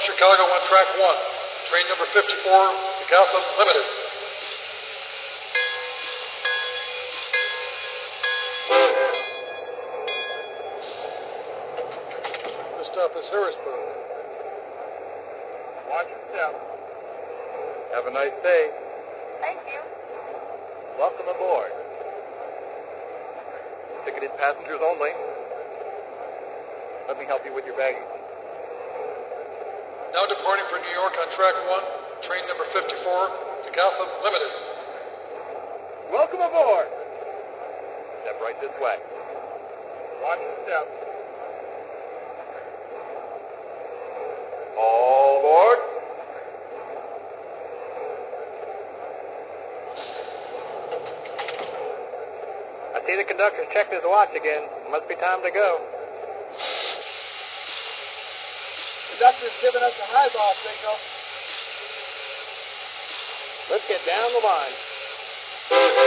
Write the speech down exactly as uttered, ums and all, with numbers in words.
Chicago on track one. Train number fifty-four to Gotham Limited. This stop is Harrisburg. Watch your step. Have a nice day. Thank you. Welcome aboard. Ticketed passengers only. Let me help you with your baggage. Now departing for New York on track one, train number fifty-four to Gotham Limited. Welcome aboard. Step right this way. Watch your step. All aboard. I see the conductor's checked his watch again. Must be time to go. Conductor's giving us a highball signal. Let's get down the line.